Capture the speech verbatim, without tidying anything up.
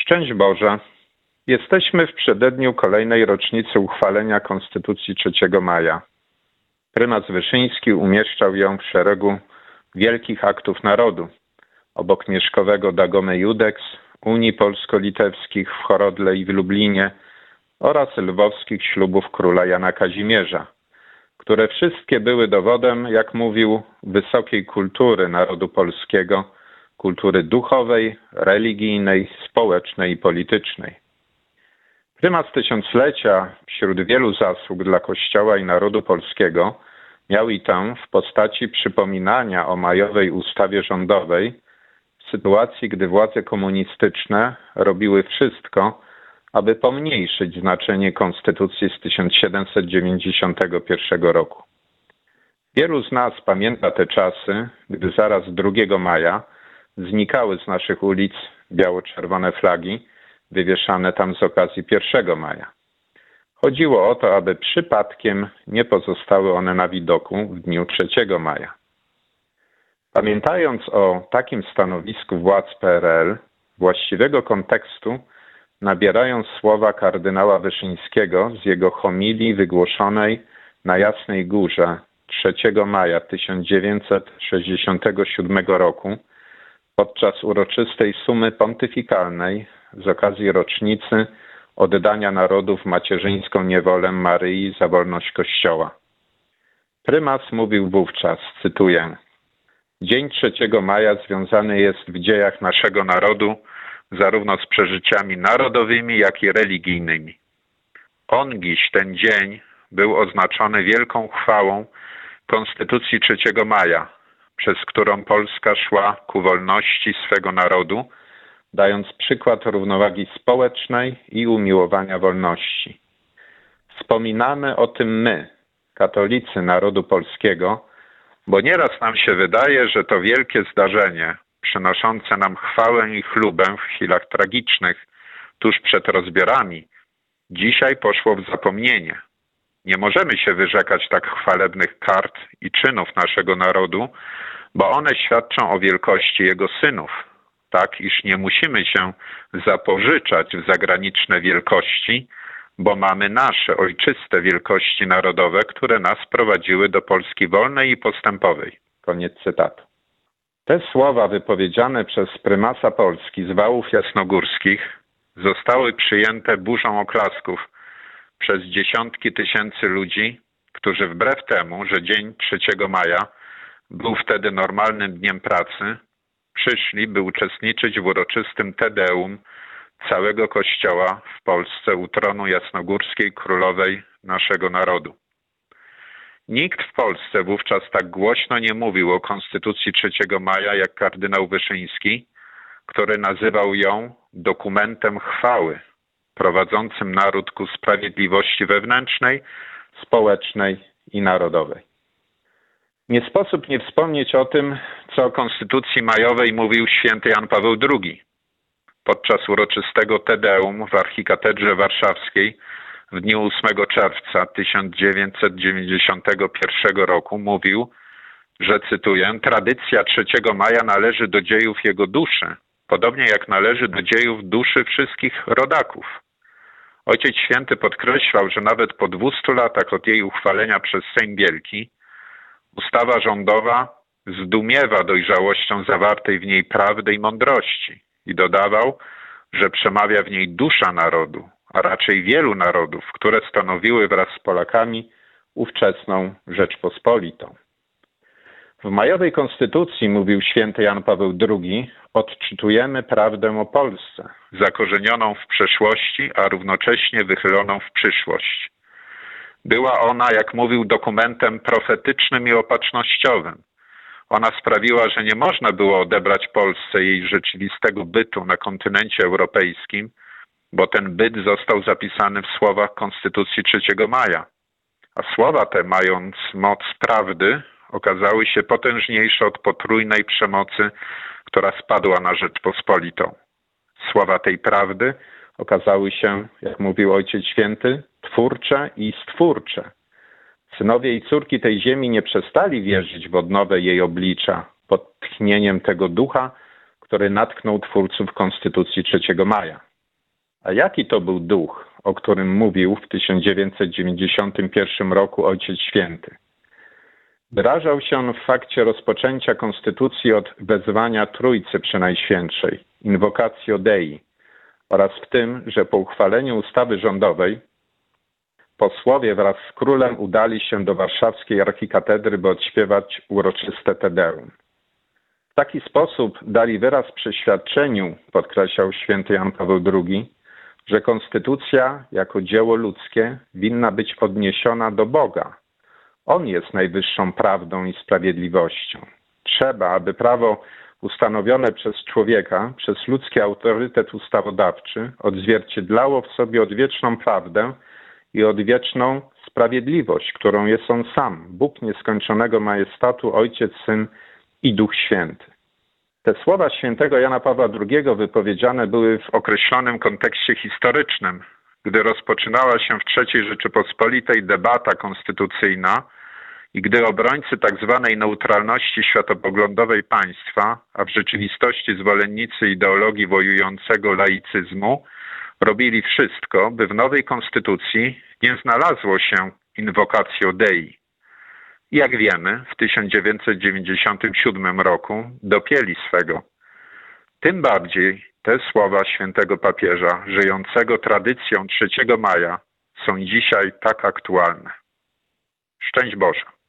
Szczęść Boże. Jesteśmy w przededniu kolejnej rocznicy uchwalenia Konstytucji trzeciego maja. Prymas Wyszyński umieszczał ją w szeregu wielkich aktów narodu, obok Mieszkowego Dagome Iudex, Unii Polsko-Litewskich w Horodle i w Lublinie oraz lwowskich ślubów króla Jana Kazimierza, które wszystkie były dowodem, jak mówił, wysokiej kultury narodu polskiego, kultury duchowej, religijnej, społecznej i politycznej. Prymas tysiąclecia wśród wielu zasług dla Kościoła i narodu polskiego miał i tę w postaci przypominania o majowej ustawie rządowej w sytuacji, gdy władze komunistyczne robiły wszystko, aby pomniejszyć znaczenie Konstytucji z tysiąc siedemset dziewięćdziesiątego pierwszego roku. Wielu z nas pamięta te czasy, gdy zaraz drugiego maja znikały z naszych ulic biało-czerwone flagi wywieszane tam z okazji pierwszego maja. Chodziło o to, aby przypadkiem nie pozostały one na widoku w dniu trzeciego maja. Pamiętając o takim stanowisku władz P R L, właściwego kontekstu nabierają słowa kardynała Wyszyńskiego z jego homilii wygłoszonej na Jasnej Górze trzeciego maja tysiąc dziewięćset sześćdziesiątego siódmego roku podczas uroczystej sumy pontyfikalnej z okazji rocznicy oddania narodu w macierzyńską niewolę Maryi za wolność Kościoła. Prymas mówił wówczas, cytuję: Dzień trzeciego maja związany jest w dziejach naszego narodu zarówno z przeżyciami narodowymi, jak i religijnymi. Ongiś ten dzień był oznaczony wielką chwałą Konstytucji trzeciego maja, przez którą Polska szła ku wolności swego narodu, dając przykład równowagi społecznej i umiłowania wolności. Wspominamy o tym my, katolicy narodu polskiego, bo nieraz nam się wydaje, że to wielkie zdarzenie, przynoszące nam chwałę i chlubę w chwilach tragicznych, tuż przed rozbiorami, dzisiaj poszło w zapomnienie. Nie możemy się wyrzekać tak chwalebnych kart i czynów naszego narodu, bo one świadczą o wielkości jego synów, tak iż nie musimy się zapożyczać w zagraniczne wielkości, bo mamy nasze ojczyste wielkości narodowe, które nas prowadziły do Polski wolnej i postępowej. Koniec cytatu. Te słowa wypowiedziane przez prymasa Polski z wałów jasnogórskich zostały przyjęte burzą oklasków przez dziesiątki tysięcy ludzi, którzy wbrew temu, że dzień trzeciego maja był wtedy normalnym dniem pracy, przyszli, by uczestniczyć w uroczystym Te Deum całego Kościoła w Polsce u tronu jasnogórskiej królowej naszego narodu. Nikt w Polsce wówczas tak głośno nie mówił o Konstytucji trzeciego maja jak kardynał Wyszyński, który nazywał ją dokumentem chwały, prowadzącym naród ku sprawiedliwości wewnętrznej, społecznej i narodowej. Nie sposób nie wspomnieć o tym, co o Konstytucji majowej mówił święty Jan Paweł drugi. Podczas uroczystego Te Deum w Archikatedrze Warszawskiej w dniu ósmego czerwca tysiąc dziewięćset dziewięćdziesiątego pierwszego roku mówił, że, cytuję, tradycja trzeciego maja należy do dziejów jego duszy, podobnie jak należy do dziejów duszy wszystkich rodaków. Ojciec Święty podkreślał, że nawet po dwustu latach od jej uchwalenia przez Sejm Wielki ustawa rządowa zdumiewa dojrzałością zawartej w niej prawdy i mądrości i dodawał, że przemawia w niej dusza narodu, a raczej wielu narodów, które stanowiły wraz z Polakami ówczesną Rzeczpospolitą. W majowej konstytucji, mówił święty Jan Paweł drugi, odczytujemy prawdę o Polsce, zakorzenioną w przeszłości, a równocześnie wychyloną w przyszłość. Była ona, jak mówił, dokumentem profetycznym i opatrznościowym. Ona sprawiła, że nie można było odebrać Polsce jej rzeczywistego bytu na kontynencie europejskim, bo ten byt został zapisany w słowach Konstytucji trzeciego maja. A słowa te, mając moc prawdy, okazały się potężniejsze od potrójnej przemocy, która spadła na Rzeczpospolitą. Słowa tej prawdy okazały się, jak mówił Ojciec Święty, twórcze i stwórcze. Synowie i córki tej ziemi nie przestali wierzyć w odnowę jej oblicza pod tchnieniem tego ducha, który natknął twórców Konstytucji trzeciego maja. A jaki to był duch, o którym mówił w tysiąc dziewięćset dziewięćdziesiątym pierwszym roku Ojciec Święty? Wyrażał się on w fakcie rozpoczęcia konstytucji od wezwania Trójcy Przenajświętszej, Invocatio Dei, oraz w tym, że po uchwaleniu ustawy rządowej posłowie wraz z królem udali się do warszawskiej archikatedry, by odśpiewać uroczyste Te Deum. W taki sposób dali wyraz przeświadczeniu, podkreślał święty Jan Paweł drugi, że konstytucja jako dzieło ludzkie winna być odniesiona do Boga. On jest najwyższą prawdą i sprawiedliwością. Trzeba, aby prawo ustanowione przez człowieka, przez ludzki autorytet ustawodawczy odzwierciedlało w sobie odwieczną prawdę i odwieczną sprawiedliwość, którą jest On sam, Bóg nieskończonego majestatu, Ojciec, Syn i Duch Święty. Te słowa świętego Jana Pawła drugiego wypowiedziane były w określonym kontekście historycznym, gdy rozpoczynała się w trzeciej Rzeczypospolitej debata konstytucyjna i gdy obrońcy tzw. neutralności światopoglądowej państwa, a w rzeczywistości zwolennicy ideologii wojującego laicyzmu, robili wszystko, by w nowej konstytucji nie znalazło się Invocatio Dei. I jak wiemy, w tysiąc dziewięćset dziewięćdziesiątym siódmym roku dopięli swego. Tym bardziej te słowa świętego papieża, żyjącego tradycją trzeciego maja, są dzisiaj tak aktualne. Szczęść Boże.